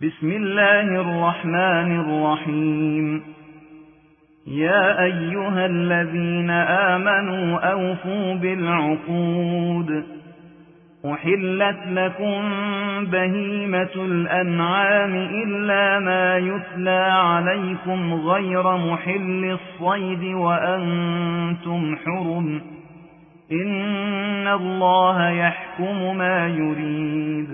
بسم الله الرحمن الرحيم. يا أيها الذين آمنوا أوفوا بالعقود. أحلت لكم بهيمة الأنعام إلا ما يتلى عليكم غير محل الصيد وأنتم حرم. إن الله يحكم ما يريد.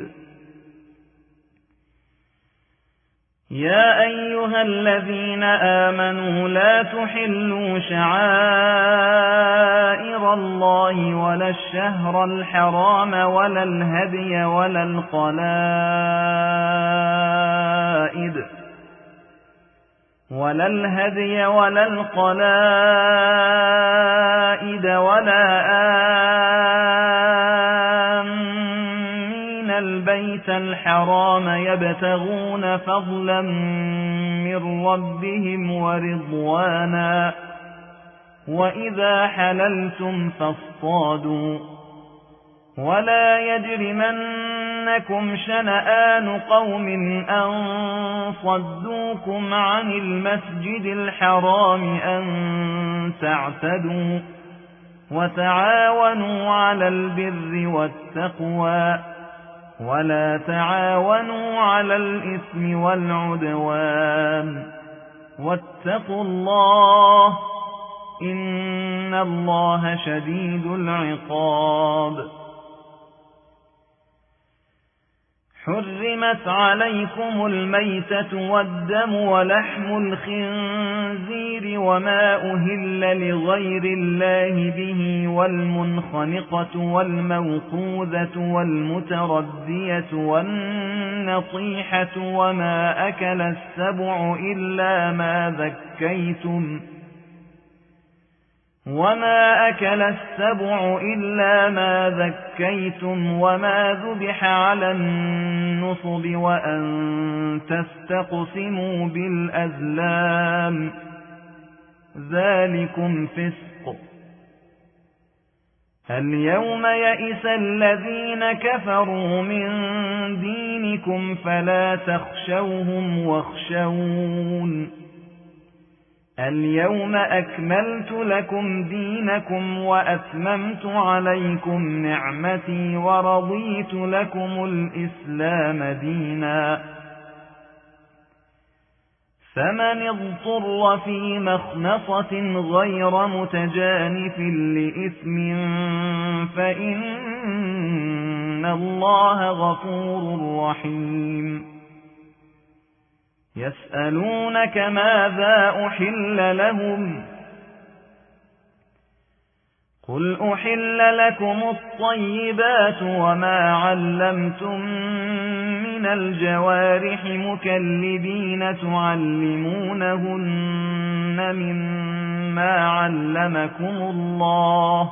يا أيها الذين آمنوا لا تحلوا شعائر الله ولا الشهر الحرام ولا الهدي ولا القلائد ولا آمين البيت الحرام يبتغون فضلا من ربهم ورضوانا. وإذا حللتم فاصطادوا. ولا يجرمنكم شنآن قوم أن صدوكم عن المسجد الحرام أن تعتدوا. وتعاونوا على البر والتقوى ولا تعاونوا على الإثم والعدوان. واتقوا الله إن الله شديد العقاب. حرمت عليكم الميتة والدم ولحم الخنزير وما أهل لغير الله به والمنخنقة والموقوذة والمتردية والنطيحة وما أكل السبع إلا ما ذكيتم وما ذبح على النصب وأن تستقسموا بالأزلام ذلكم فسق. اليوم يئس الذين كفروا من دينكم فلا تخشوهم واخشون. اليوم أكملت لكم دينكم وأتممت عليكم نعمتي ورضيت لكم الإسلام دينا. فمن اضطر في مخنصة غير متجانف لإثم فإن الله غفور رحيم. يسألونك ماذا أحل لهم قل أحل لكم الطيبات وما علمتم من الجوارح مكلبين تعلمونهن مما علمكم الله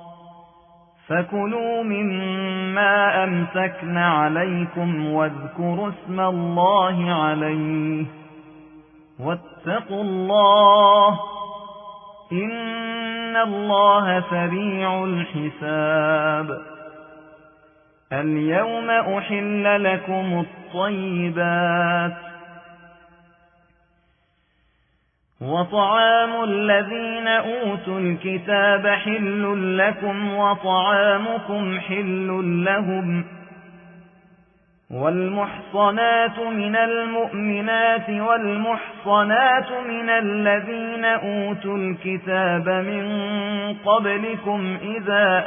فكلوا مما أمسكن عليكم واذكروا اسم الله عليه واتقوا الله إن الله سريع الحساب. اليوم أحل لكم الطيبات وطعام الذين أوتوا الكتاب حل لكم وطعامكم حل لهم. والمحصنات من المؤمنات والمحصنات من الذين أوتوا الكتاب من قبلكم إذا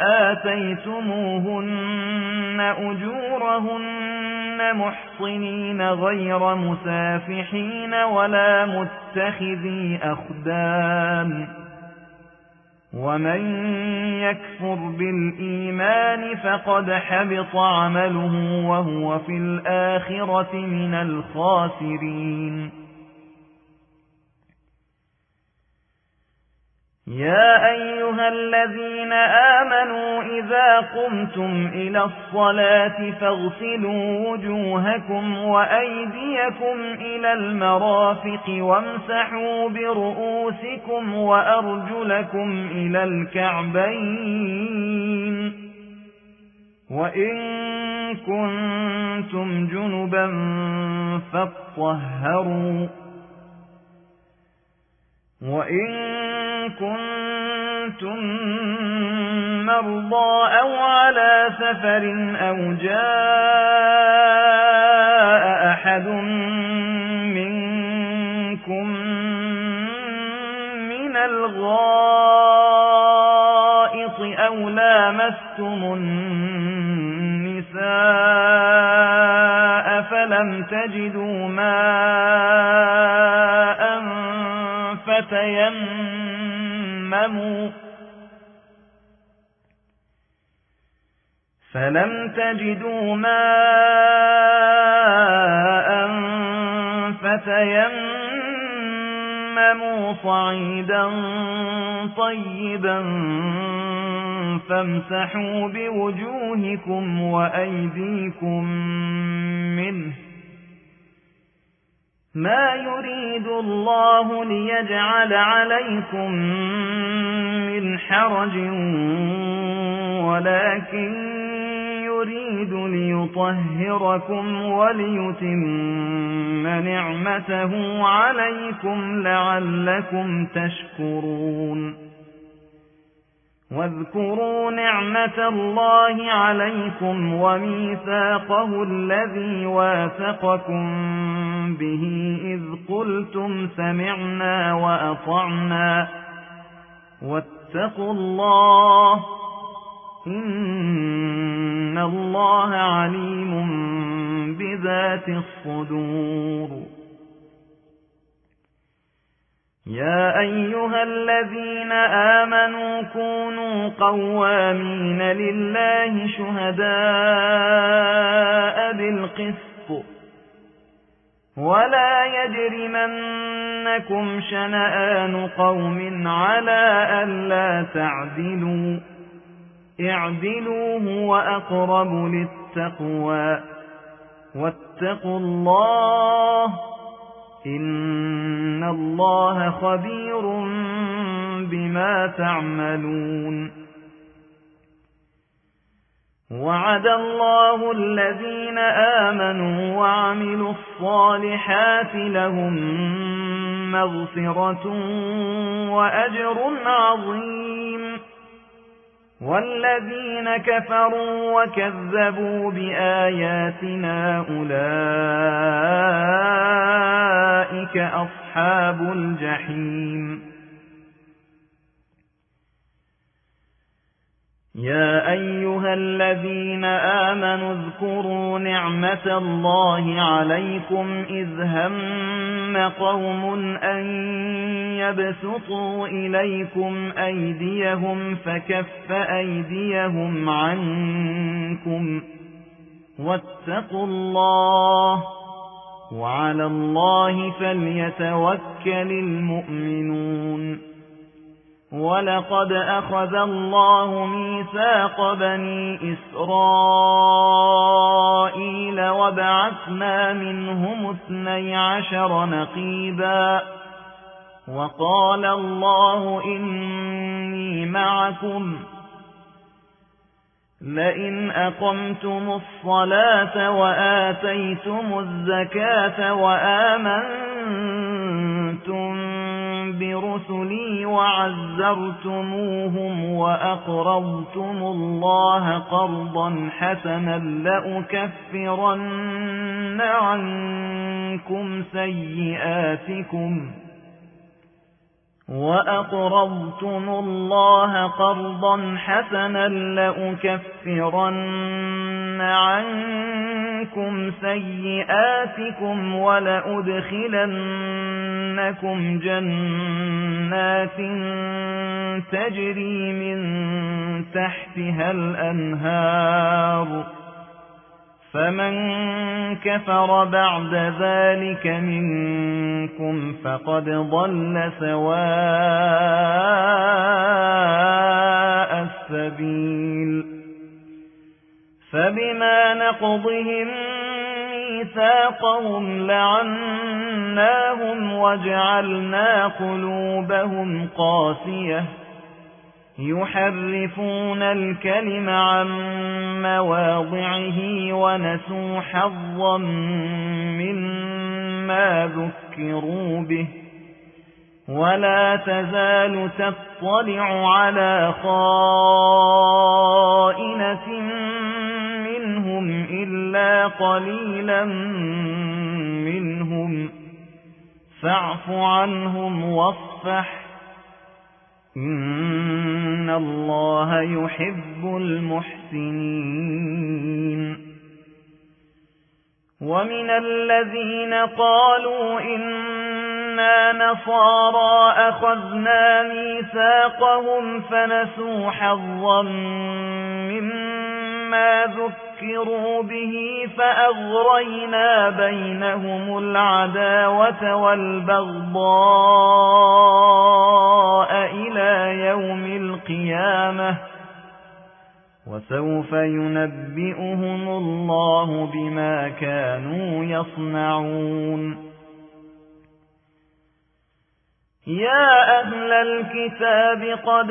آتيتموهن أجورهن محصنين غير مسافحين ولا متخذي أخدان. ومن يكفر بالإيمان فقد حبط عمله وهو في الآخرة من الخاسرين. يا أيها الذين آمنوا إذا قمتم إلى الصلاة فاغسلوا وجوهكم وأيديكم إلى المرافق وامسحوا برؤوسكم وأرجلكم إلى الكعبين وإن كنتم جنبا فاطهروا وإن كنتم مرضى أو على سفر أو جاء أحد منكم من الغائط أو لامستم النساء فلم تجدوا ماء فتيمموا صعيدا طيبا فامسحوا بوجوهكم وأيديكم منه ما يريد الله ليجعل عليكم من حرج ولكن يريد ليطهركم وليتم نعمته عليكم لعلكم تشكرون واذكروا نعمة الله عليكم وميثاقه الذي واثقكم به إذ قلتم سمعنا وأطعنا واتقوا الله إن الله عليم بذات الصدور يا أيها الذين آمنوا كونوا قوامين لله شهداء بالقسط ولا يجرمنكم شنآن قوم على ألا تعدلوا اعدلوا هو أقرب للتقوى واتقوا الله إن الله خبير بما تعملون وعد الله الذين آمنوا وعملوا الصالحات لهم مغفرة وأجر عظيم والذين كفروا وكذبوا بآياتنا أولئك أصحاب الجحيم يا أيها الذين آمنوا اذكروا نعمة الله عليكم إذ هم قوم أن يبسطوا إليكم أيديهم فكف أيديهم عنكم واتقوا الله وعلى الله فليتوكل المؤمنون ولقد أخذ الله ميثاق بني إسرائيل وبعثنا منهم 12 نقيبا وقال الله إني معكم لئن أقمتم الصلاة وآتيتم الزكاة وآمنتم برسلي وعزرتموهم وأقرضتم الله قرضا حسنا لأكفرن عنكم سيئاتكم ولأدخلنكم جنات تجري من تحتها الأنهار فمن كفر بعد ذلك منكم فقد ضل سواء السبيل فبما نقضهم ميثاقهم لعناهم وجعلنا قلوبهم قاسية يحرفون الكلم عن مواضعه ونسوا حظا مما مما ذكروا به ولا تزال تطلع على خائنة منهم إلا قليلا منهم فاعف عنهم واصفح إن الله يحب المحسنين ومن الذين قالوا إنا نصارى أخذنا ميثاقهم فنسوا حظا مما ذكروا به فأغرينا بينهم العداوة والبغضاء إلى يوم القيامة وسوف ينبئهم الله بما كانوا يصنعون يا أهل الكتاب قد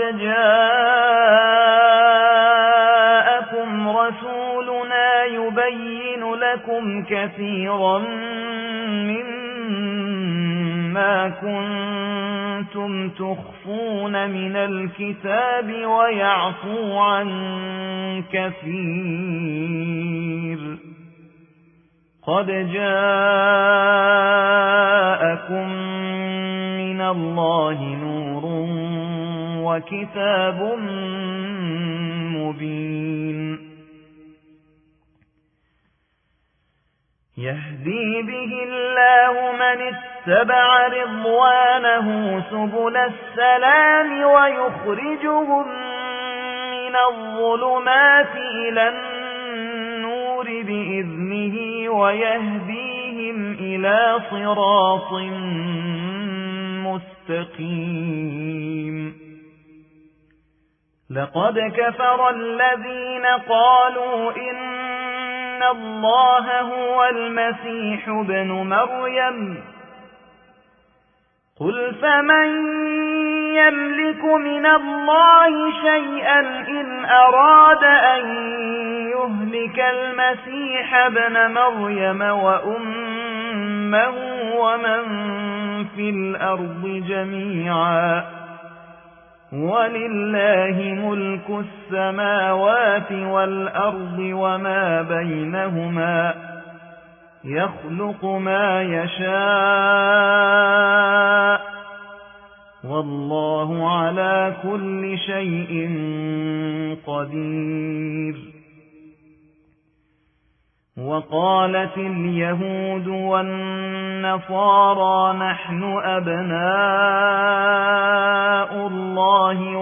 جاءكم رسولنا يبين لكم كثيرا مما كنتم تخفون من الكتاب ويعفو عن كثير قد جاءكم من الله نور وكتاب مبين يهدي به الله من اتبع رضوانه سبل السلام ويخرجهم من الظلمات إلى النور بإذنه ويهديهم إلى صراط مستقيم لقد كفر الذين قالوا إن الله هو المسيح ابن مريم قل فمن يملك من الله شيئا إن أراد أن يهلك المسيح ابن مريم وأمه ومن في الأرض جميعا ولله ملك السماوات والأرض وما بينهما يخلق ما يشاء والله على كل شيء قدير وقالت اليهود والنصارى نحن أبناء الله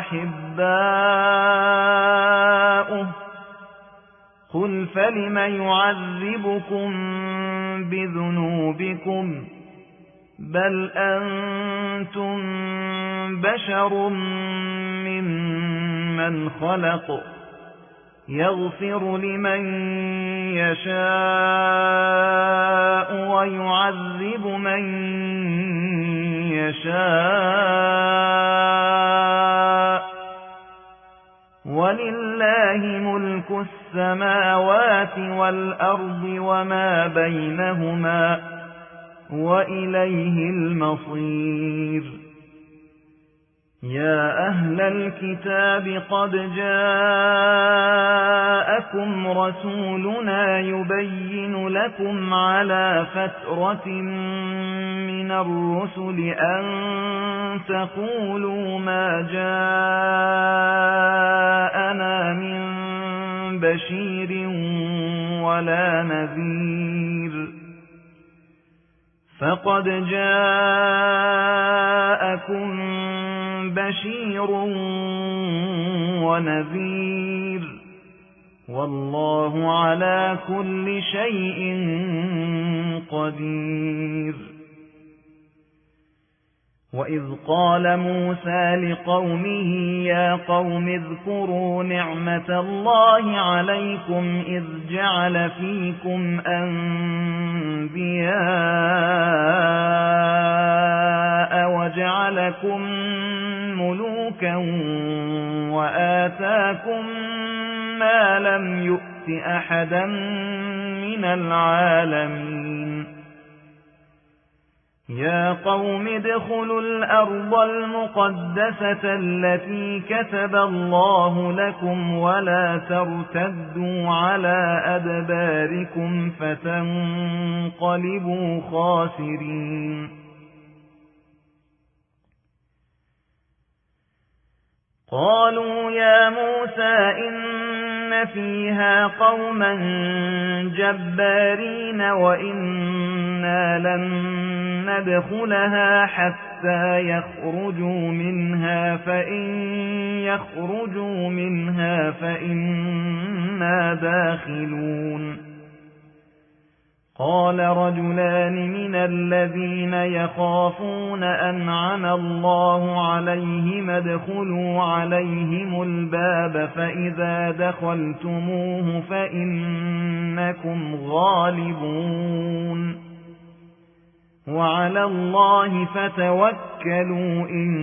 وأحباؤه قل فلم يعذبكم بذنوبكم بل أنتم بشر ممن خلق يغفر لمن يشاء ويعذب من يشاء ولله ملك السماوات والأرض وما بينهما وإليه المصير يا أهل الكتاب قد جاءكم رسولنا يبين لكم على فترة من الرسل أن تقولوا ما جاءنا من بشير ولا نذير فقد جاءكم بشير ونذير والله على كل شيء قدير وإذ قال موسى لقومه يا قوم اذكروا نعمة الله عليكم إذ جعل فيكم أنبياء وجعلكم ملوكا وآتاكم ما لم يؤت أحدا من العالمين يا قوم ادخلوا الأرض المقدسة التي كتب الله لكم ولا ترتدوا على أدباركم فتنقلبوا خاسرين قالوا يا موسى إن فيها قوما جبارين وإنا لن ندخلها حتى يخرجوا منها فإن يخرجوا منها فإنا داخلون قال رجلان من الذين يخافون أنعم الله عليهم ادخلوا عليهم الباب فإذا دخلتموه فإنكم غالبون وعلى الله فتوكلوا إن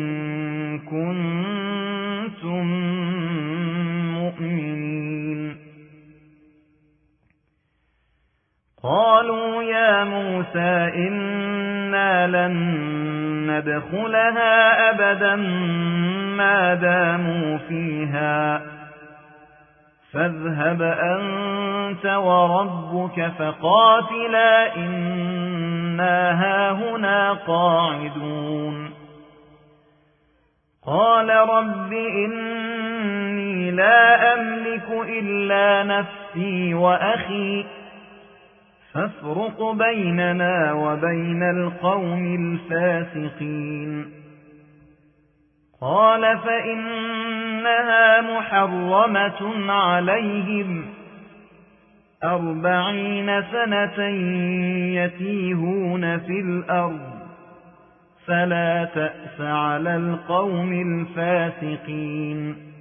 كنتم مؤمنين قالوا يا موسى إنا لن ندخلها أبدا ما داموا فيها فاذهب أنت وربك فقاتلا إنا هاهنا قاعدون قال رب إني لا أملك إلا نفسي وأخي فافرق بيننا وبين القوم الفاسقين قال فإنها محرمة عليهم 40 سنة يتيهون في الأرض فلا تأس على القوم الفاسقين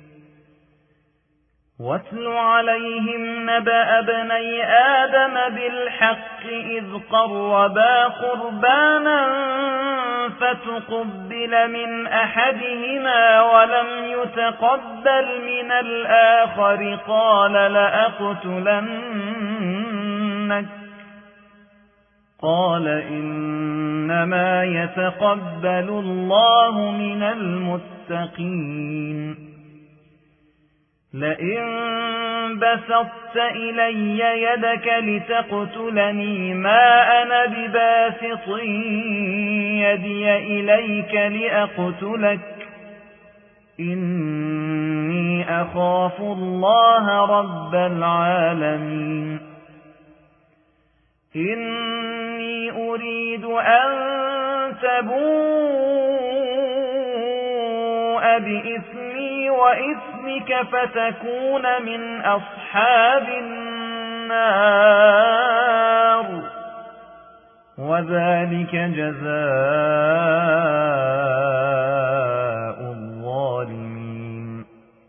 واتل عليهم نبأ ابني آدم بالحق إذ قربا قربانا فتقبل من أحدهما ولم يتقبل من الآخر قال لأقتلنك قال إنما يتقبل الله من المتقين لئن بسطت إلي يدك لتقتلني ما أنا بباسط يدي إليك لأقتلك إني أخاف الله رب العالمين إني أريد أن تبوء بإثمي وإثمك فتكون من أصحاب النار وذلك جزاء الظالمين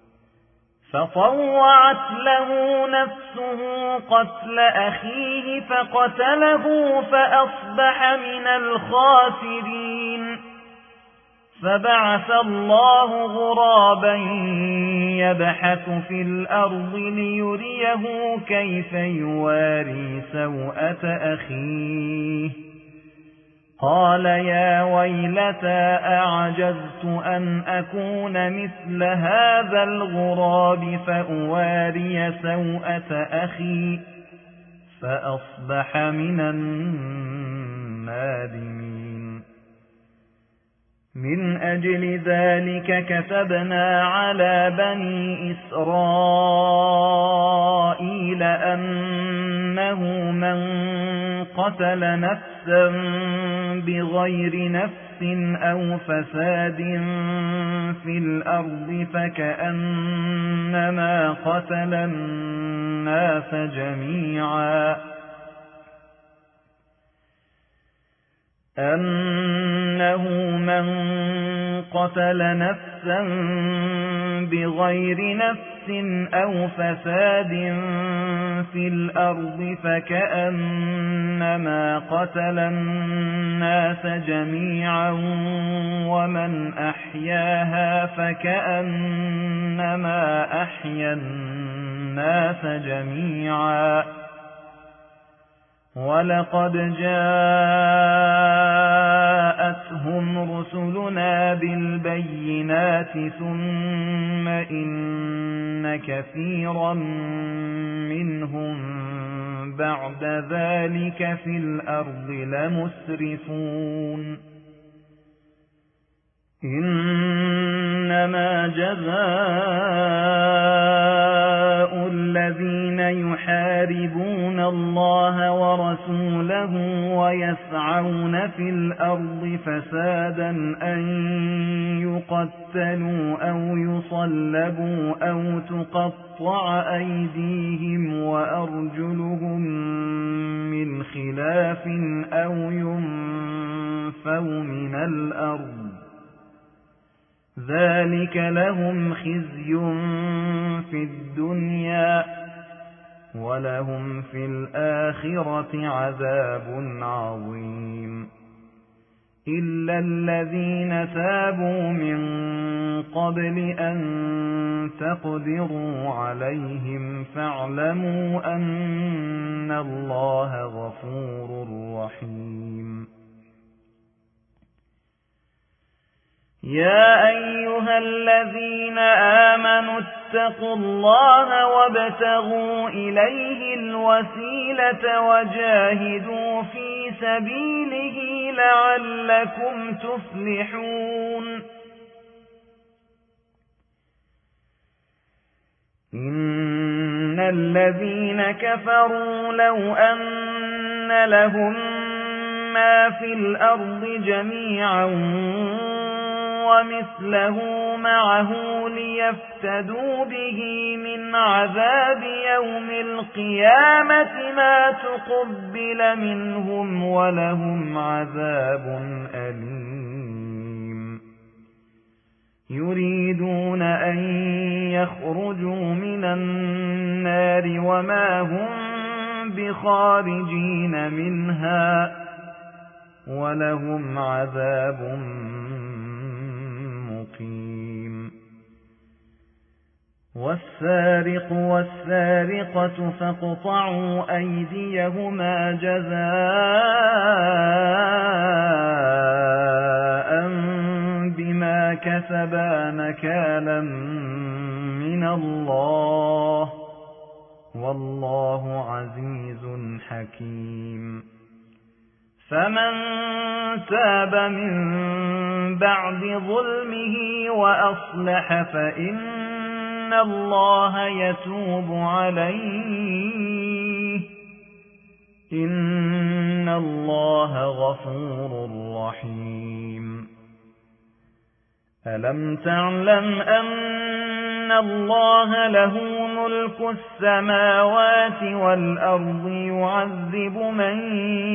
فطوعت له نفسه قتل أخيه فقتله فأصبح من الخاسرين فبعث الله غرابا يبحث في الأرض ليريه كيف يواري سوءة أخيه قال يا ويلتى أعجزت أن أكون مثل هذا الغراب فأواري سوءة أخي فأصبح من النادمين من أجل ذلك كتبنا على بني إسرائيل أنه من قتل نفسا بغير نفس أو فساد في الأرض فكأنما قتل الناس جميعا أنه من قتل نفسا بغير نفس أو فساد في الأرض فكأنما قتل الناس جميعا ومن أحياها فكأنما أحيا الناس جميعا ولقد جاءتهم البينات ثم إن كثيرا منهم بعد ذلك في الأرض لمسرفون إنما جزاء الذين يحاربون الله ورسوله ويسعون في الأرض فسادا أن يقتلوا أو يصلبوا أو تقطع أيديهم وأرجلهم من خلاف أو ينفوا من الأرض ذلك لهم خزي في الدنيا ولهم في الآخرة عذاب عظيم إلا الذين تابوا من قبل أن تقدروا عليهم فاعلموا أن الله غفور رحيم يا أيها الذين آمنوا اتقوا الله وابتغوا إليه الوسيلة وجاهدوا في سبيله لعلكم تفلحون إن الذين كفروا لو أن لهم ما في الأرض جميعا ومثله معه ليفتدوا به من عذاب يوم القيامة ما تقبل منهم ولهم عذاب أليم يريدون أن يخرجوا من النار وما هم بخارجين منها ولهم عذاب مقيم والسارق والسارقة فاقطعوا أيديهما جزاء بما كسبا نكالا من الله والله عزيز حكيم فمن تاب من بعد ظلمه وأصلح فإن الله يتوب عليه إن الله غفور رحيم ألم تعلم أن الله له ملك السماوات والأرض يعذب من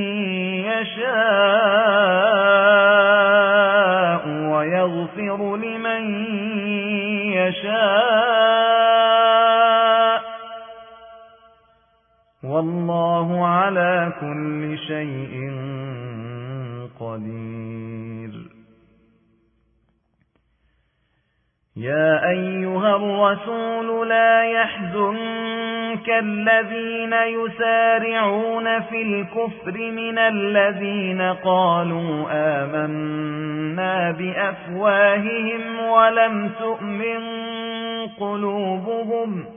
يشاء ويغفر لمن يشاء والله على كل شيء قدير يا أيها الرسول لا يحزنك الذين يسارعون في الكفر من الذين قالوا آمنا بأفواههم ولم تؤمن قلوبهم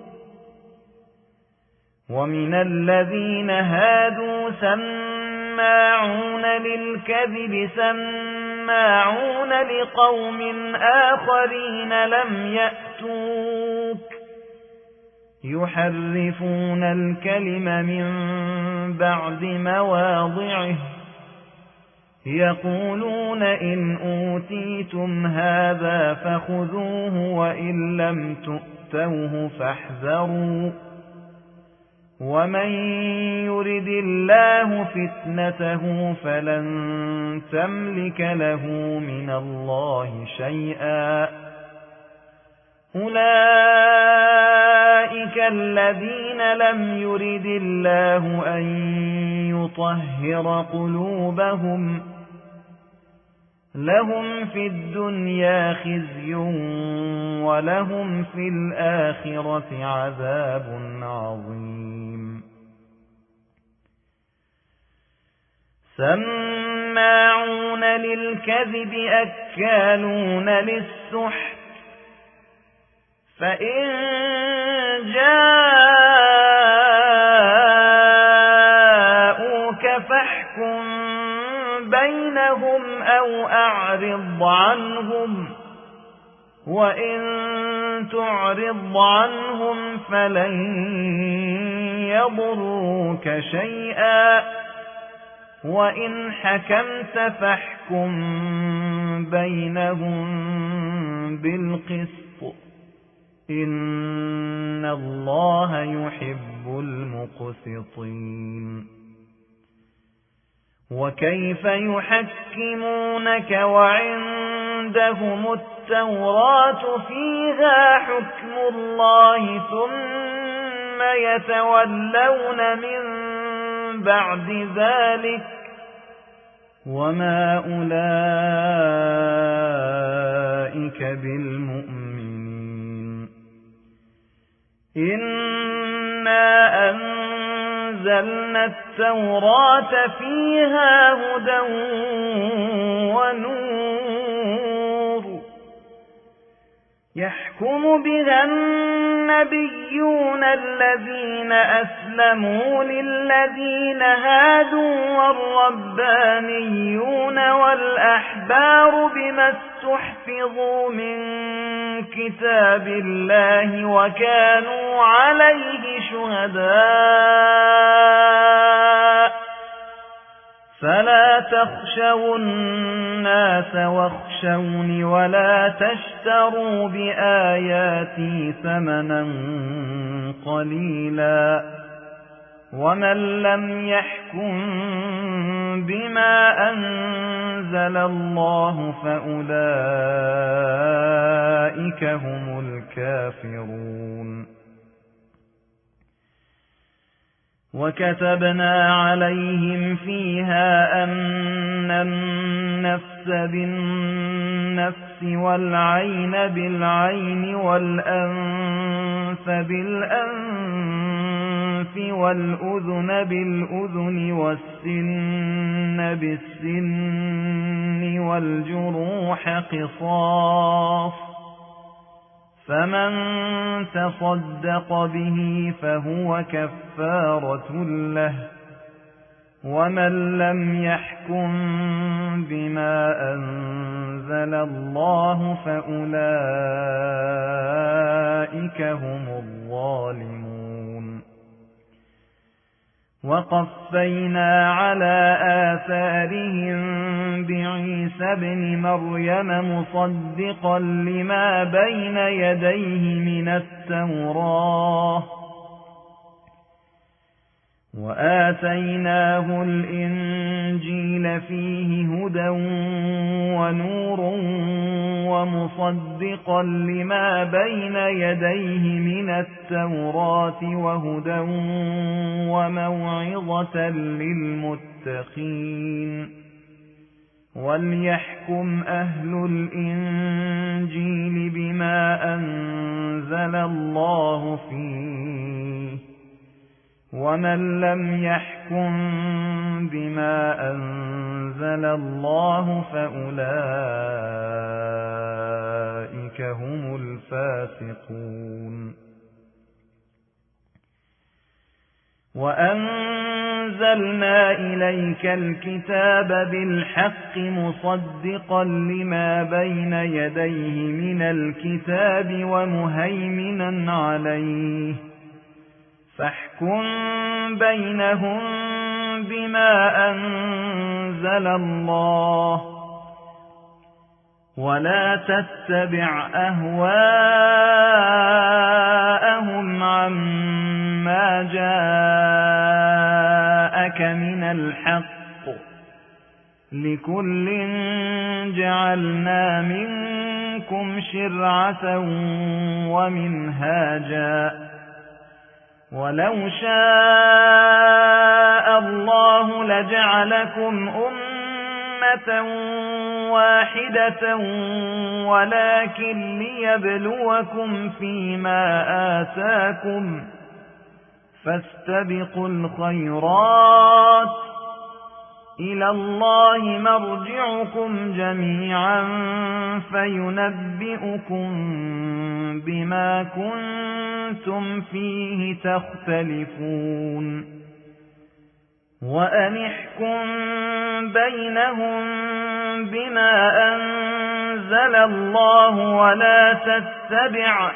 ومن الذين هادوا سماعون للكذب سماعون لقوم آخرين لم يأتوك يحرفون الكلم من بعد مواضعه يقولون إن أوتيتم هذا فخذوه وإن لم تؤتوه فاحذروا ومن يرد الله فتنته فلن تملك له من الله شيئا أولئك الذين لم يرد الله أن يطهر قلوبهم لهم في الدنيا خزي ولهم في الآخرة عذاب عظيم سماعون للكذب أكالون للسحت فإن جاءوك فاحكم بينهم أو أعرض عنهم وإن تعرض عنهم فلن يضروك شيئا وإن حكمت فاحكم بينهم بالقسط إن الله يحب المقسطين وكيف يحكمونك وعندهم التوراة فيها حكم الله ثم يتولون من بعد ذلك وما أولئك بالمؤمنين إنا أنزلنا التوراة فيها هدى ونور يحكم بها النبيون الذين أسلموا للذين هادوا والربانيون والأحبار بما استحفظوا من كتاب الله وكانوا عليه شهداء فلا تخشوا الناس واخشوني ولا تشتروا بآياتي ثمنا قليلا ومن لم يحكم بما أنزل الله فأولئك هم الكافرون وكتبنا عليهم فيها أن النفس بالنفس والعين بالعين والأنف بالأنف والأذن بالأذن والسن بالسن والجروح قصاص فمن تصدق به فهو كفارة له ومن لم يحكم بما أنزل الله فأولئك هم الظالمون وقفينا على آثارهم بعيسى ابن مريم مصدقا لما بين يديه من التوراة وآتيناه الإنجيل فيه هدى ونور ومصدقا لما بين يديه من التوراة وهدى وموعظة للمتقين وليحكم أهل الإنجيل بما أنزل الله فيه ومن لم يحكم بما أنزل الله فأولئك هم الفاسقون وأنزلنا إليك الكتاب بالحق مصدقا لما بين يديه من الكتاب ومهيمنا عليه فاحكم بينهم بما أنزل الله ولا تتبع أهواءهم عما جاءك من الحق لكل جعلنا منكم شرعة ومنهاجا ولو شاء الله لجعلكم أمة واحدة ولكن ليبلوكم فيما آتاكم فاستبقوا الخيرات إلى الله مرجعكم جميعا فينبئكم بما كنتم فيه تختلفون وأنحكم بينهم بما أنزل الله ولا تتبع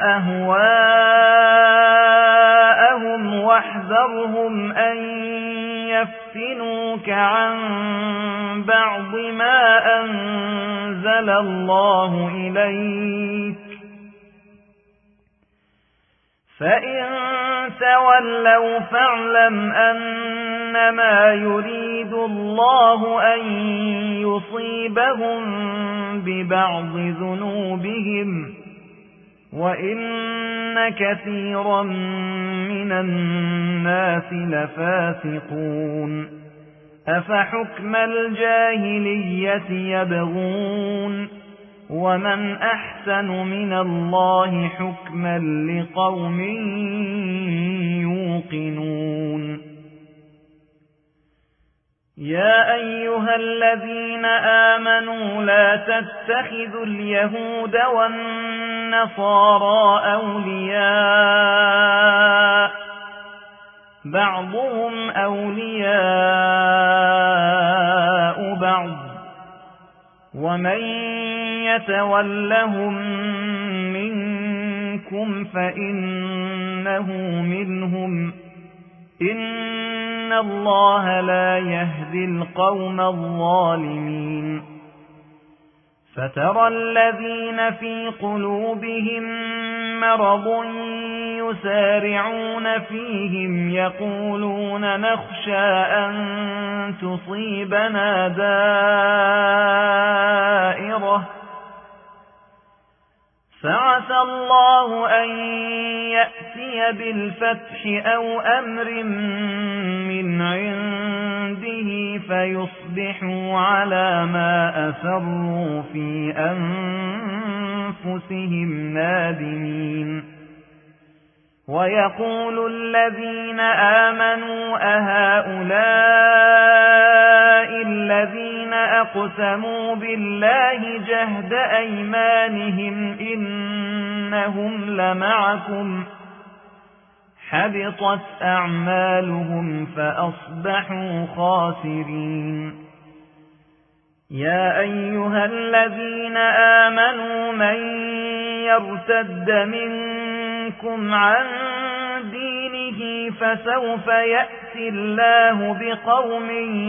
أهواءهم واحذرهم أن يفتنوك عن بعض ما أنزل الله إليك فإن تولوا فاعلم أنما يريد الله أن يصيبهم ببعض ذنوبهم وإن كثيرا من الناس لفاسقون أفحكم الجاهلية يبغون ومن أحسن من الله حكما لقوم يوقنون يا أيها الذين آمنوا لا تتخذوا اليهود والنصارى أولياء بعضهم أولياء بعض ومن يتولهم منكم فإنه منهم إن الله لا يهدي القوم الظالمين فترى الذين في قلوبهم مرض يسارعون فيهم يقولون نخشى أن تصيبنا دائرة فعسى الله أن يأتي بالفتح أو أمر من عنده فيصبحوا على ما أسروا في أنفسهم نادمين ويقول الذين آمنوا أهؤلاء الذين أقسموا بالله جهد أيمانهم إنهم لمعكم حبطت أعمالهم فأصبحوا خاسرين يا أيها الذين آمنوا من يرتد منكم عن دينه فسوف يأتي الله بقوم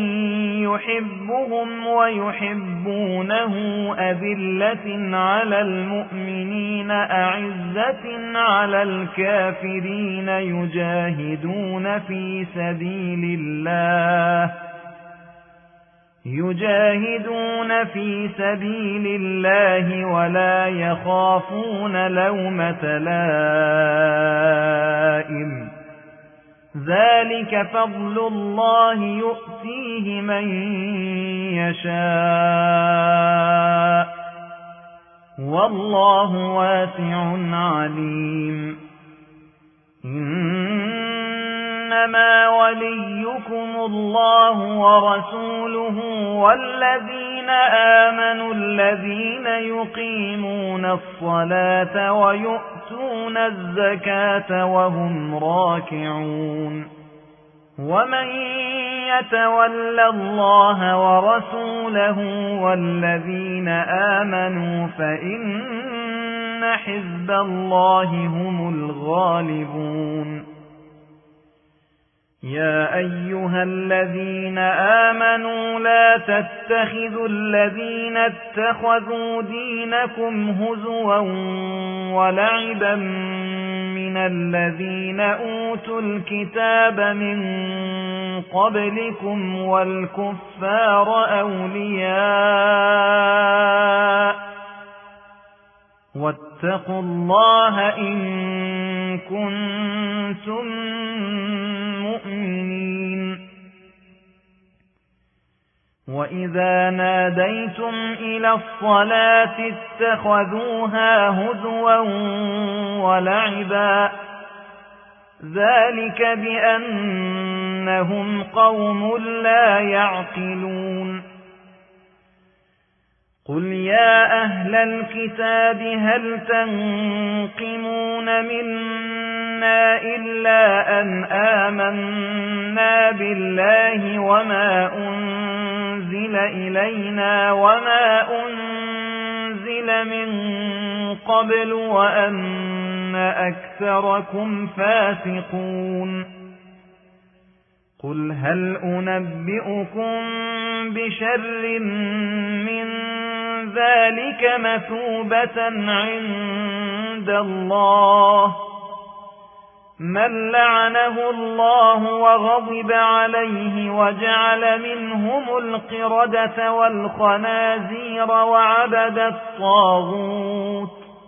يحبهم ويحبونه أذلة على المؤمنين أعزة على الكافرين يجاهدون في سبيل الله ولا يخافون لومة لائم ذلك فضل الله يؤتيه من يشاء والله واسع عليم إنما وليكم الله ورسوله والذين آمنوا الذين يقيمون الصلاة ويؤتون الزكاة وهم راكعون ومن يتول الله ورسوله والذين آمنوا فإن حزب الله هم الغالبون يا أيها الذين آمنوا لا تتخذوا الذين اتخذوا دينكم هزوا ولعبا من الذين أوتوا الكتاب من قبلكم والكفار أولياء واتقوا الله إن كنتم مؤمنين وإذا ناديتم إلى الصلاة اتخذوها هزوا ولعبا ذلك بأن إنهم قوم لا يعقلون قل يا أهل الكتاب هل تنقمون منا إلا أن آمنا بالله وما أنزل إلينا وما أنزل من قبل وأن أكثركم فاسقون قل هل أنبئكم بشر من ذلك مثوبة عند الله من لعنه الله وغضب عليه وجعل منهم القردة والخنازير وعبد الطاغوت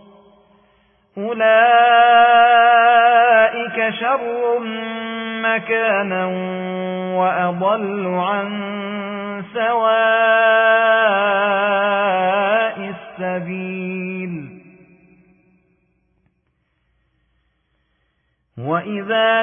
أولئك شر مكانا وأضل عن سواء السبيل وإذا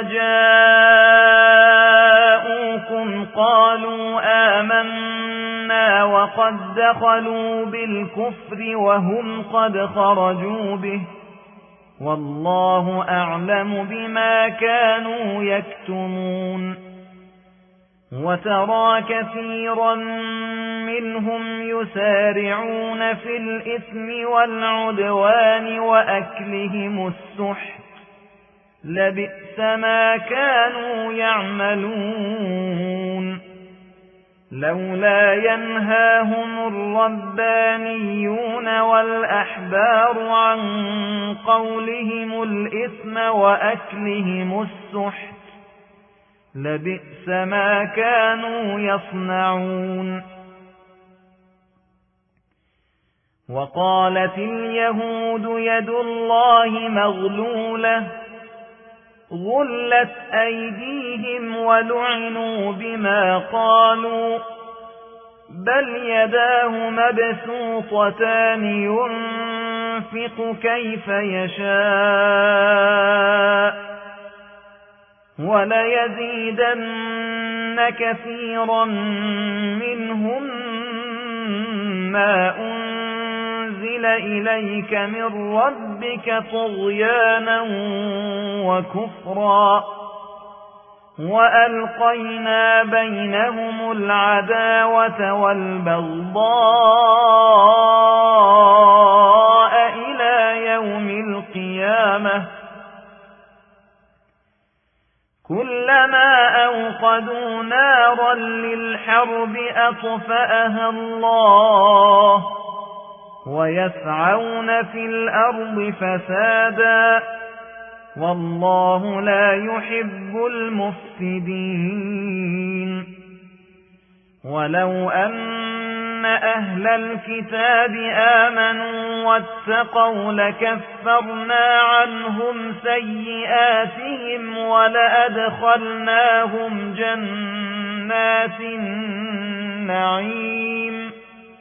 جاءوكم قالوا آمنا وقد دخلوا بالكفر وهم قد خرجوا به والله أعلم بما كانوا يكتمون وترى كثيرا منهم يسارعون في الإثم والعدوان وأكلهم السحت لبئس ما كانوا يعملون لولا ينهاهم الربانيون والأحبار عن قولهم الإثم وأكلهم السحت لبئس ما كانوا يصنعون وقالت اليهود يد الله مغلولة غلت أيديهم ولعنوا بما قالوا بل يداه مبسوطتان ينفق كيف يشاء وليزيدن كثيرا منهم ما أنزل إليك من ربك طغيانا وكفرا وألقينا بينهم العداوة والبغضاء إلى يوم القيامة كلما أوقدوا نارا للحرب أطفأها الله ويسعون في الأرض فسادا والله لا يحب المفسدين ولو أن أهل الكتاب آمنوا واتقوا لكفرنا عنهم سيئاتهم ولأدخلناهم جنات النعيم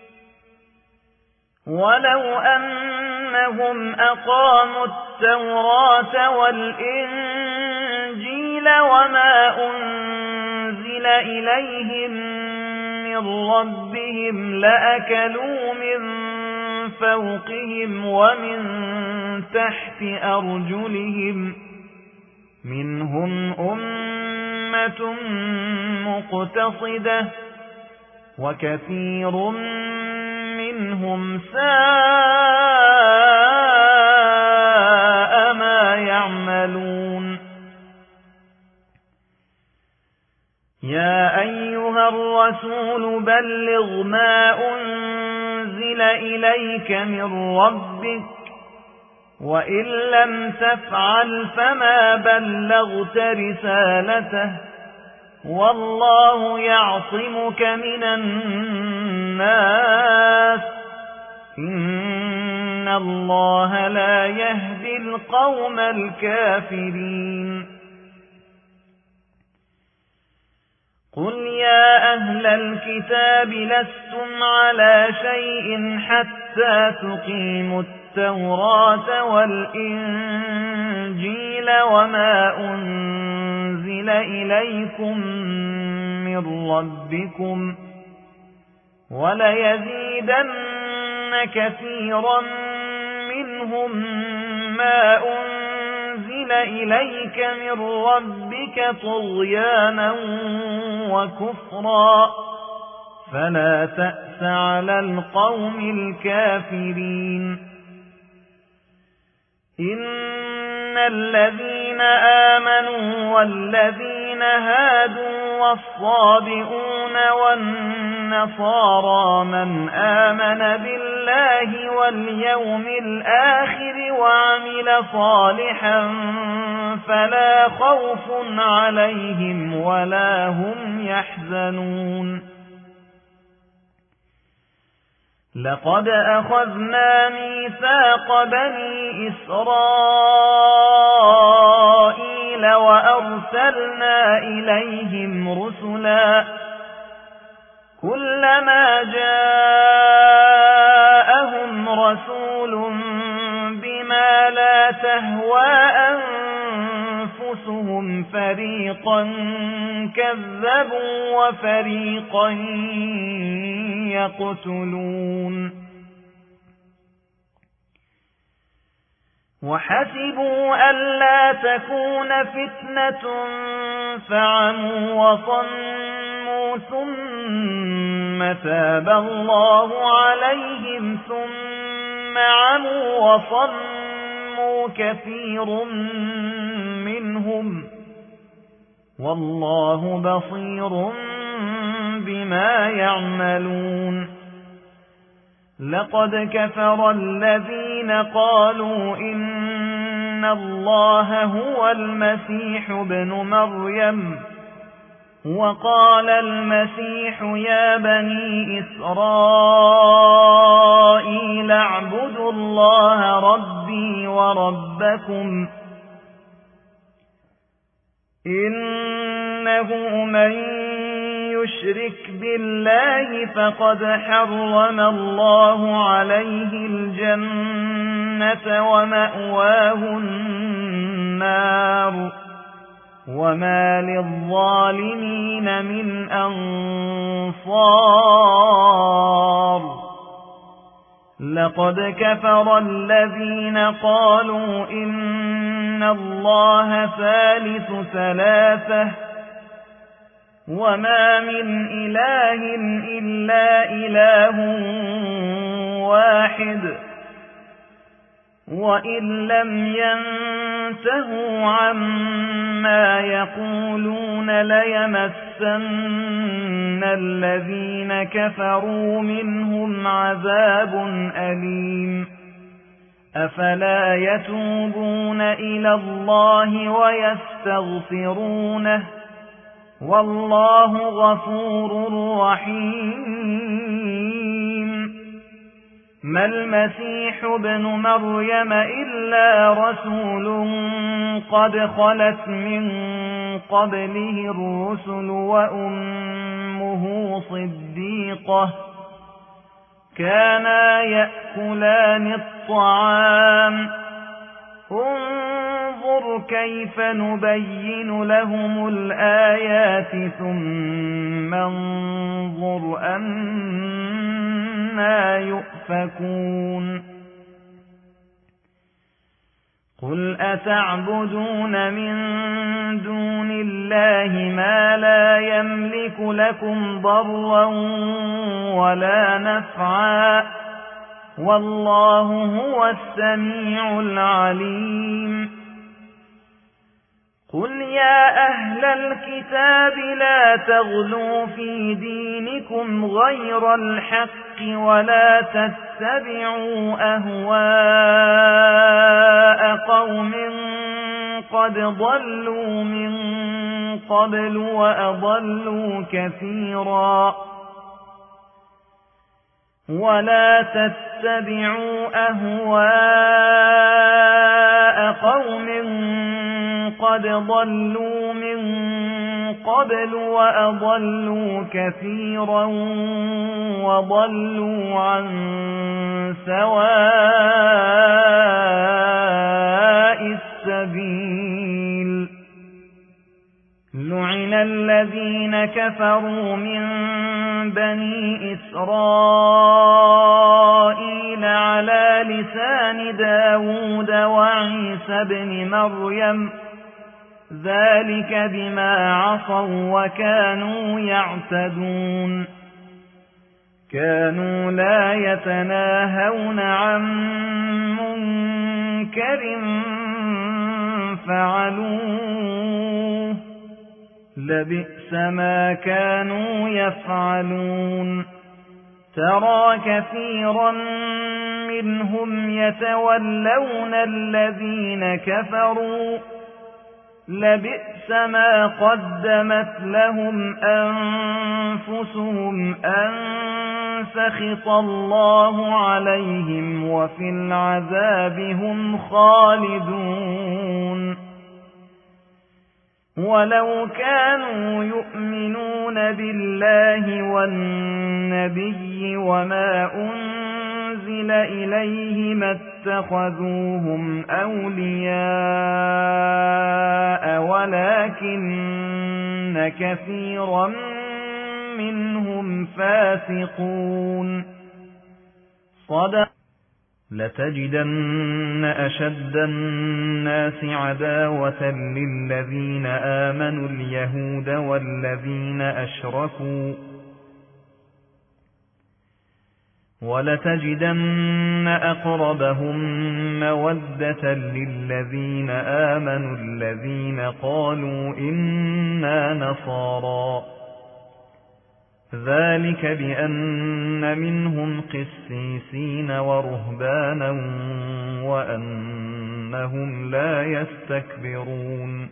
ولو أنهم أقاموا التوراة والإنجيل وما أنزل إليهم من ربهم لأكلوا من فوقهم ومن تحت أرجلهم منهم أمة مقتصدة وكثير منهم ساء ما يعملون يا أيها الرسول بلغ ما أنزل إليك من ربك وإن لم تفعل فما بلغت رسالته والله يعصمك من الناس إن الله لا يهدي القوم الكافرين قل يا أهل الكتاب لستم على شيء حتى تقيموا التوراة والإنجيل وما أنزل أنزل إليكم من ربكم وليزيدن كثيرا منهم ما أنزل إليك من ربك طغيانا وكفرا فلا تأس على القوم الكافرين إن الذين آمنوا والذين هادوا والصابئون والنصارى من آمن بالله واليوم الآخر وعمل صالحا فلا خوف عليهم ولا هم يحزنون لقد أخذنا ميثاق بني إسرائيل وأرسلنا إليهم رسلا كلما جاءهم رسول بما لا تهوى أنفسهم فريقا كذبوا وفريقا يقتلون وحسبوا ألا تكون فتنة فعموا وصموا ثم تاب الله عليهم ثم عموا وصموا كثير منهم والله بصير بما يعملون لقد كفر الذين قالوا إن الله هو المسيح ابن مريم وقال المسيح يا بني إسرائيل اعبدوا الله ربي وربكم إنه من يشرك بالله فقد حرم الله عليه الجنة ومأواه النار وما للظالمين من أنصار لقد كفر الذين قالوا إن الله ثالث ثلاثة وما من إله إلا إله واحد وإن لم ينتهوا عما يقولون ليمسن الذين كفروا منهم عذاب أليم أفلا يتوبون إلى الله ويستغفرونه والله غفور رحيم ما المسيح ابن مريم إلا رسول قد خلت من قبله الرسل وأمه صديقة كانا يأكلان الطعام انظر كيف نبين لهم الآيات ثم انظر أنا يؤفكون قل أتعبدون من دون الله ما لا يملك لكم ضرا ولا نفعا والله هو السميع العليم قل يا أهل الكتاب لا تغلوا في دينكم غير الحق ولا تتبعوا أهواء قوم قد ضلوا من قبل وأضلوا كثيرا ولا تتبعوا أهواء قوم قد ضلوا من قبل وأضلوا كثيرا وضلوا عن سواء السبيل الذين كفروا من بني إسرائيل على لسان داود وعيسى بن مريم ذلك بما عصوا وكانوا يعتدون كانوا لا يتناهون عن منكر فعلوه لبئس ما كانوا يفعلون ترى كثيرا منهم يتولون الذين كفروا لبئس ما قدمت لهم أنفسهم أن سخط الله عليهم وفي العذاب هم خالدون ولو كانوا يؤمنون بالله والنبي وما أنزل إليه ما اتخذوهم أولياء ولكن كثيرا منهم فاسقون لتجدن أشد الناس عداوة للذين آمنوا اليهود والذين أشركوا ولتجدن أقربهم مودة للذين آمنوا الذين قالوا إنا نصارى ذلك بأن منهم قسيسين ورهبانا وأنهم لا يستكبرون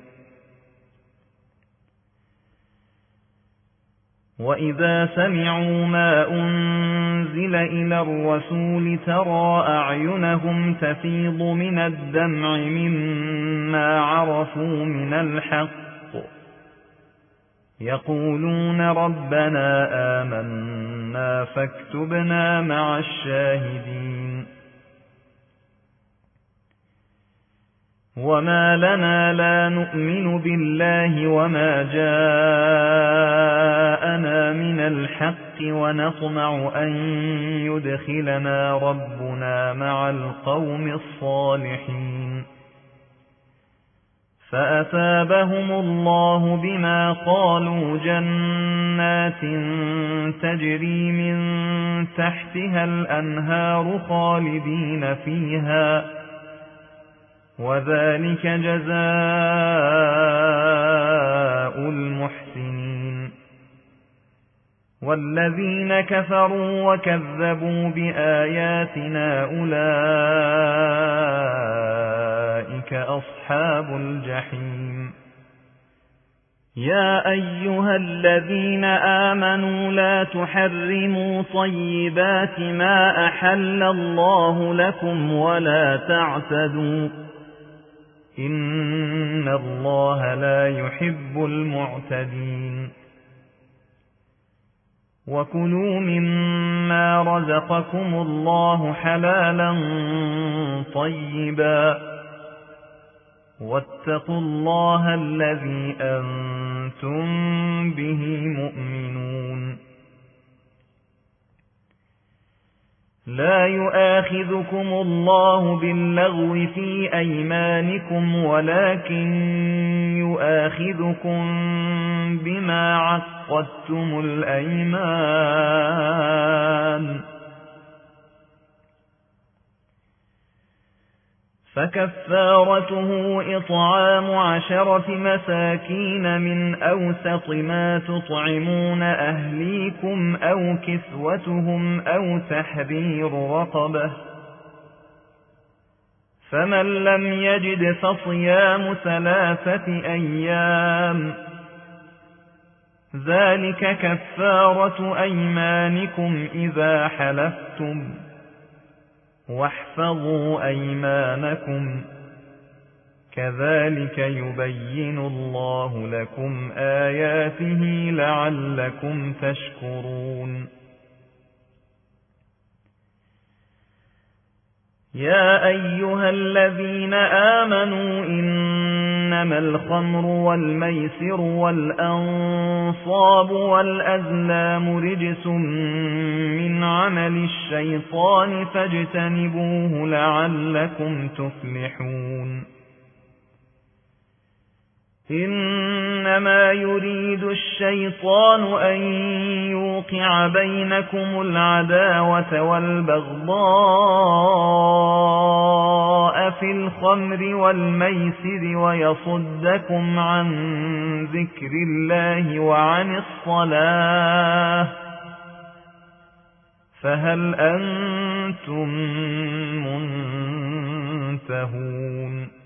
وإذا سمعوا ما أنزل إلى الرسول ترى أعينهم تفيض من الدمع مما عرفوا من الحق يقولون ربنا آمنا فاكتبنا مع الشاهدين وما لنا لا نؤمن بالله وما جاءنا من الحق ونطمع أن يدخلنا ربنا مع القوم الصالحين فأثابهم الله بما قالوا جنات تجري من تحتها الأنهار خالدين فيها وذلك جزاء المحسنين والذين كفروا وكذبوا بآياتنا أولئك أصحاب الجحيم يا أيها الذين آمنوا لا تحرموا طيبات ما أحل الله لكم ولا تعتدوا إن الله لا يحب المعتدين وكلوا مما رزقكم الله حلالا طيبا واتقوا الله الذي أنتم به مؤمنون لا يؤاخذكم الله باللغو في أيمانكم ولكن يؤاخذكم بما عقدتم الأيمان فكفارته إطعام 10 مساكين من أوسط ما تطعمون أهليكم أو كسوتهم أو تحرير رقبة فمن لم يجد فصيام 3 أيام ذلك كفارة أيمانكم إذا حلفتم واحفظوا أيمانكم كذلك يبين الله لكم آياته لعلكم تشكرون يا أيها الذين آمنوا إن إنما الخمر والميسر والأنصاب والأزلام رجس من عمل الشيطان فاجتنبوه لعلكم تفلحون إنما يريد الشيطان أن يوقع بينكم العداوة والبغضاء في الخمر والميسر ويصدكم عن ذكر الله وعن الصلاة فهل أنتم منتهون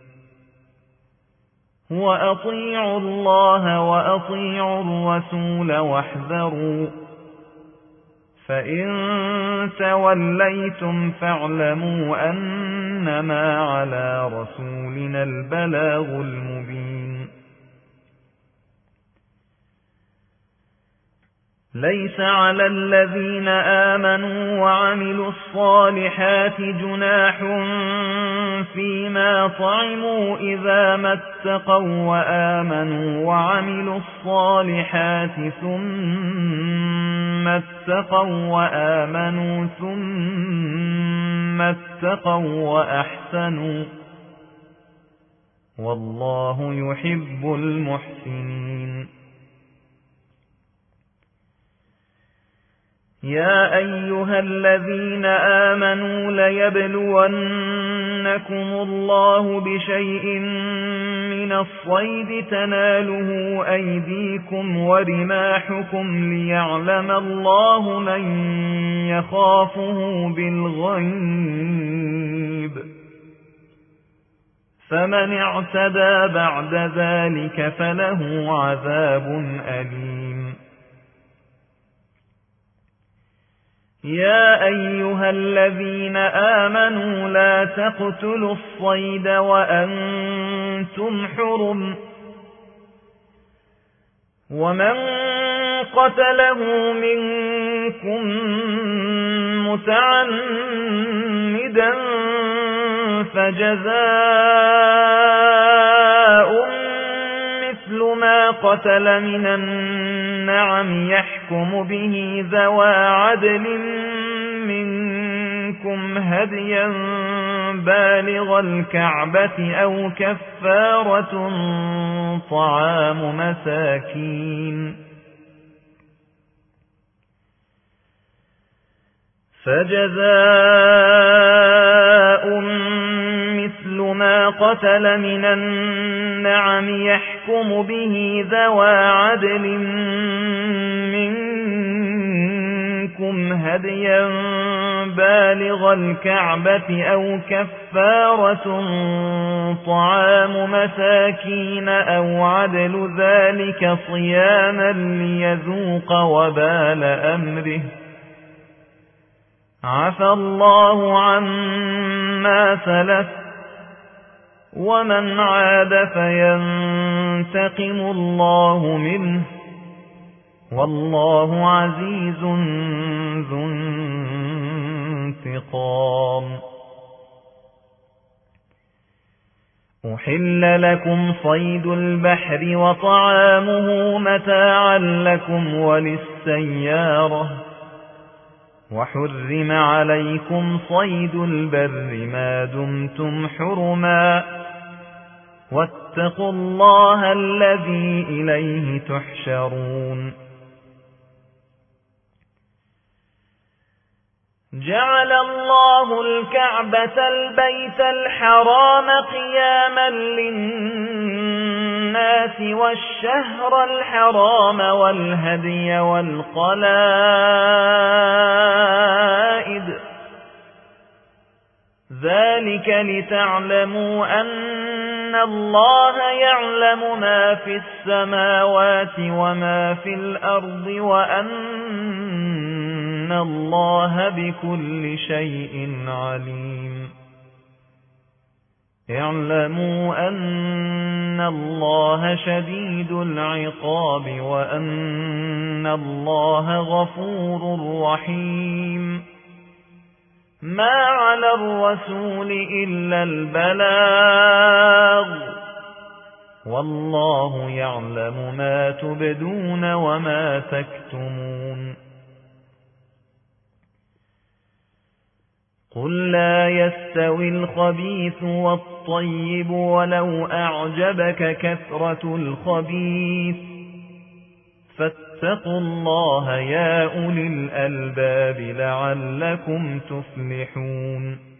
وأطيعوا الله وأطيعوا الرسول واحذروا فإن توليتم فاعلموا أنما على رسولنا البلاغ المبين ليس على الذين آمنوا وعملوا الصالحات جناح فيما طعموا إذا ما اتقوا وآمنوا وعملوا الصالحات ثم اتقوا وآمنوا ثم اتقوا وأحسنوا والله يحب المحسنين يا أيها الذين آمنوا ليبلونكم الله بشيء من الصيد تناله أيديكم ورماحكم ليعلم الله من يخافه بالغيب فمن اعتدى بعد ذلك فله عذاب أليم يا أيها الذين آمنوا لا تقتلوا الصيد وأنتم حرم ومن قتله منكم متعمدا فجزاء مثل ما قتل من النعم يحكم به ذوى عدل منكم هديا بالغ الكعبة أو كفارة طعام مساكين فجزاء مثل ما قتل من النعم يحكم به ذوى عدل منكم هديا بالغ الكعبة أو كفارة طعام مساكين أو عدل ذلك صياما ليذوق وبال أمره عفى الله عما سلف ومن عاد فينتقم الله منه والله عزيز ذو انتقام أحل لكم صيد البحر وطعامه متاعا لكم وللسيارة وحرم عليكم صيد البر ما دمتم حرما واتقوا الله الذي إليه تحشرون جعل الله الكعبة البيت الحرام قياما للناس والشهر الحرام والهدي والقلائد ذلك لتعلموا أن الله يعلم ما في السماوات وما في الأرض وأن الله بكل شيء عليم اعلموا أن الله شديد العقاب وأن الله غفور رحيم ما على الرسول إلا البلاغ والله يعلم ما تبدون وما تكتمون قل لا يستوي الخبيث والطيب ولو أعجبك كثرة الخبيث فاتقوا الله يا أولي الألباب لعلكم تفلحون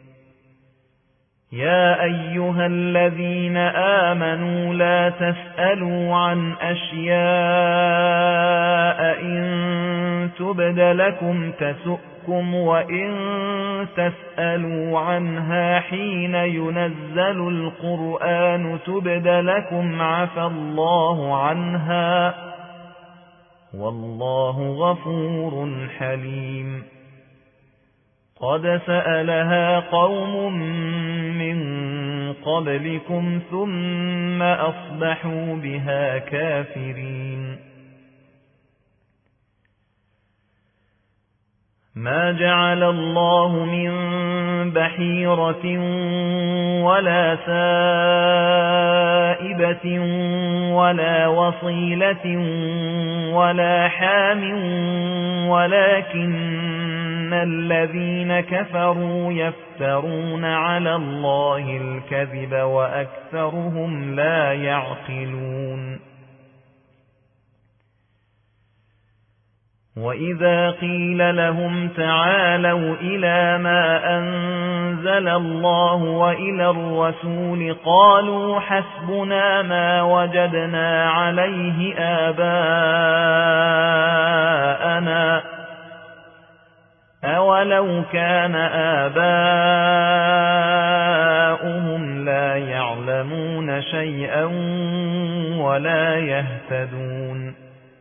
يا أيها الذين آمنوا لا تسألوا عن أشياء إن تبد لكم تسؤكم وإن تسألوا عنها حين ينزل القرآن تبد لكم عفى الله عنها والله غفور حليم قد سألها قوم من قبلكم ثم أصبحوا بها كافرين ما جعل الله من بحيرة ولا سائبة ولا وصيلة ولا حام ولكن الذين كفروا يفترون على الله الكذب وأكثرهم لا يعقلون وإذا قيل لهم تعالوا إلى ما أنزل الله وإلى الرسول قالوا حسبنا ما وجدنا عليه آباءنا أولو كان آباؤهم لا يعلمون شيئا ولا يهتدون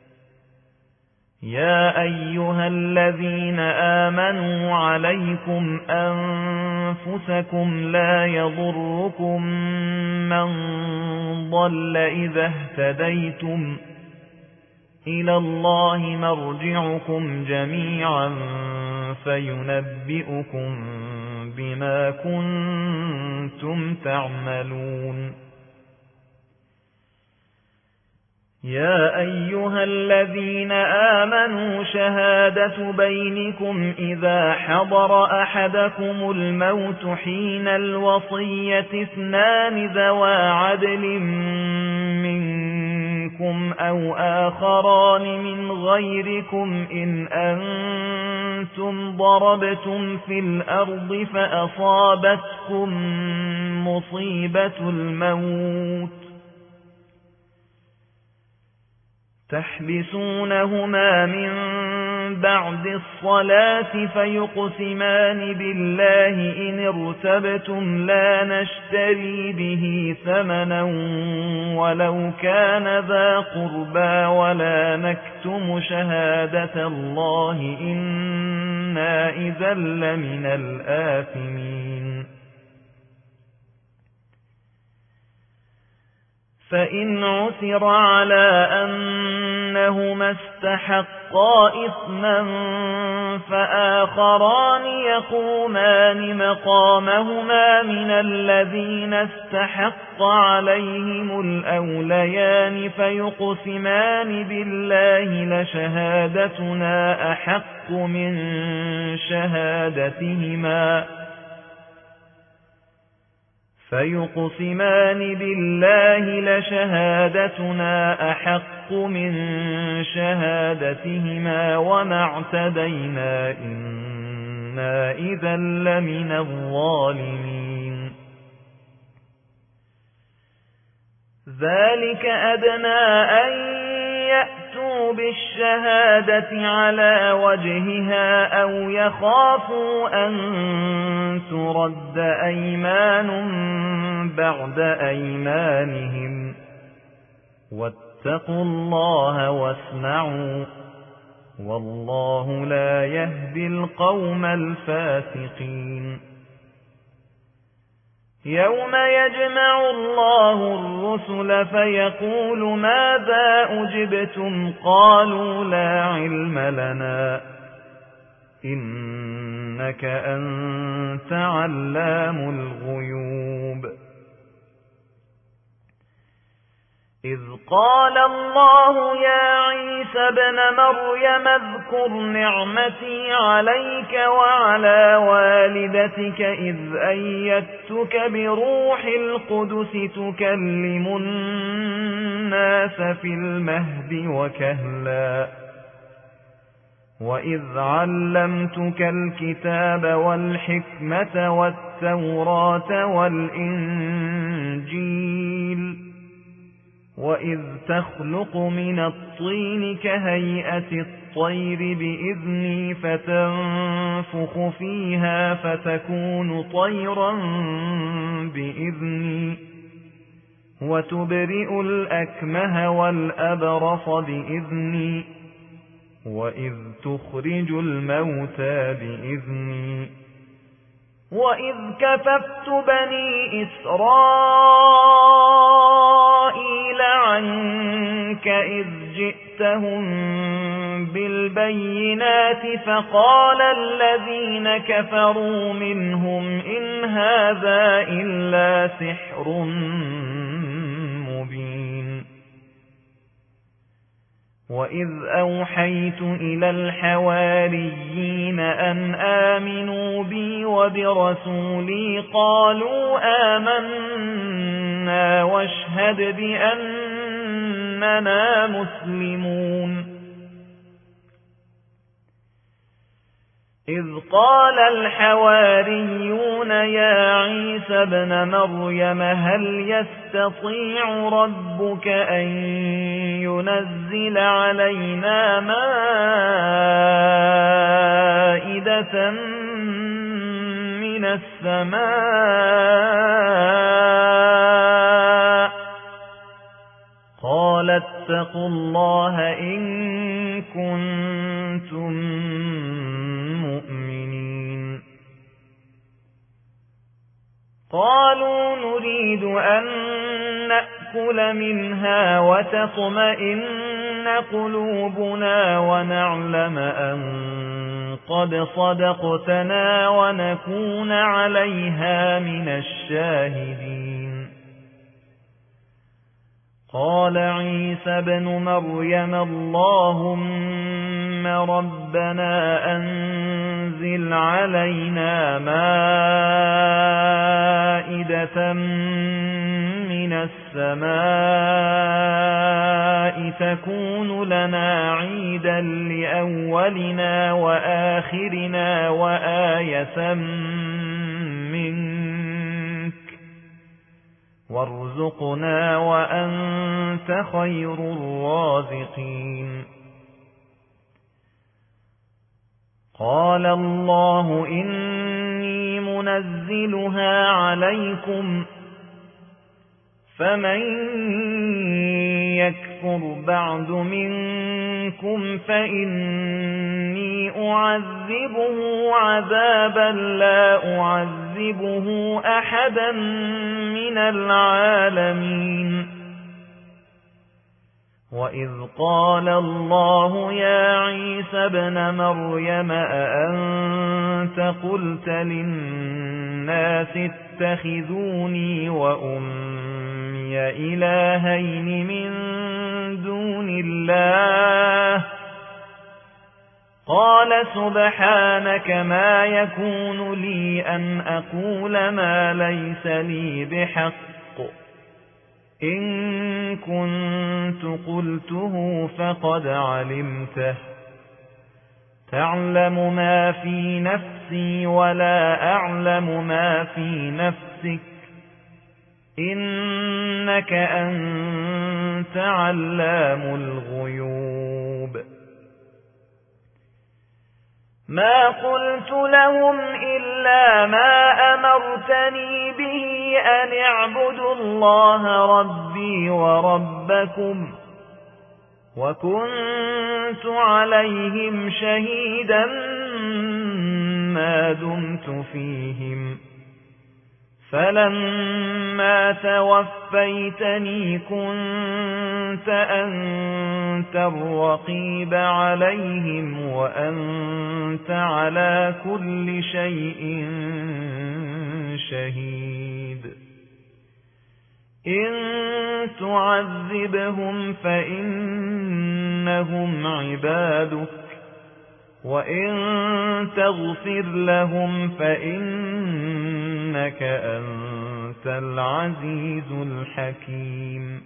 يا أيها الذين آمنوا عليكم أنفسكم لا يضركم من ضل إذا اهتديتم إلى الله مرجعكم جميعا فينبئكم بما كنتم تعملون يا أيها الذين آمنوا شهادة بينكم إذا حضر أحدكم الموت حين الوصية اثنان ذوى عدل منكم أو آخران من غيركم إن أنتم ضربتم في الأرض فأصابتكم مصيبة الموت تحبسونهما من بعد الصلاة فيقسمان بالله إن ارتبتم لا نشتري به ثمنا ولو كان ذا قربى ولا نكتم شهادة الله إنا إذا لمن الآثمين فإن عثر على أنهما استحقا إثما فآخران يقومان مقامهما من الذين استحق عليهم الأوليان فيقسمان بالله لشهادتنا أحق من شهادتهما وما اعتدينا إنا إذا لمن الظالمين ذلك أدنى أن يأتوا بالشهادة على وجهها أو يخافوا أن ترد أيمان بعد أيمانهم واتقوا الله واسمعوا والله لا يهدي القوم الفاسقين يوم يجمع الله الرسل فيقول ماذا أجبتم قالوا لا علم لنا إنك أنت علام الغيوب إذ قال الله يا عيسى ابن مريم اذكر نعمتي عليك وعلى والدتك إذ أيدتك بروح القدس تكلم الناس في المهد وكهلا وإذ علمتك الكتاب والحكمة والتوراة والإنجيل وإذ تخلق من الطين كهيئة الطير بإذني فتنفخ فيها فتكون طيرا بإذني وتبرئ الأكمه والأبرص بإذني وإذ تخرج الموتى بإذني وإذ كففت بني إسرائيل عنك إذ جئتهم بالبينات فقال الذين كفروا منهم إن هذا إلا سحر مبين وإذ أوحيت إلى الحواريين أن آمنوا بي وبرسولي قالوا آمنا واشهد بأننا مسلمون إذ قال الحواريون يا عيسى ابن مريم هل يستطيع ربك أن ينزل علينا مائدة من السماء قال اتقوا الله إن كنتم مؤمنين قالوا نريد أن نأكل منها وتطمئن قلوبنا ونعلم أن قد صدقتنا ونكون عليها من الشاهدين قال عيسى ابن مريم اللهم ربنا أنزل علينا مائدة من السماء تكون لنا عيدا لأولنا وآخرنا وآية منك وارزقنا وأنت خير الرازقين قال الله إني منزلها عليكم فمن يكفر بعد منكم فإني أعذبه عذابا لا أعذبه أحدا من العالمين وإذ قال الله يا عيسى ابن مريم أأنت قلت للناس اتخذوني وأمي إلهين من دون الله قال سبحانك ما يكون لي أن أقول ما ليس لي بحق إن كنت قلته فقد علمته تعلم ما في نفسي ولا أعلم ما في نفسك إنك أنت علام الغيوب ما قلت لهم إلا ما أمرتني به أن اعبدوا الله ربي وربكم وكنت عليهم شهيدا ما دمت فيهم فلما توفيتني كنت أنت الرقيب عليهم وأنت على كل شيء شهيد إن تعذبهم فإنهم عبادك وإن تغفر لهم فإنك أنت العزيز الحكيم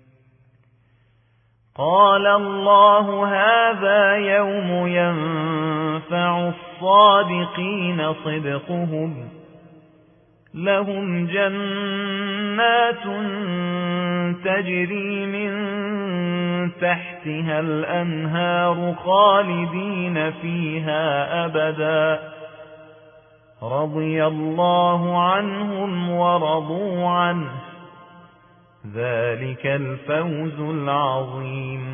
قال الله هذا يوم ينفع الصادقين صدقهم لهم جنات تجري من تحتها الأنهار خالدين فيها أبدا رضي الله عنهم ورضوا عنه ذلك الفوز العظيم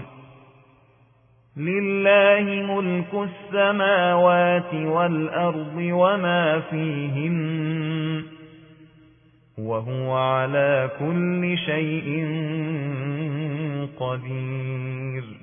لله ملك السماوات والأرض وما فيهن وهو على كل شيء قدير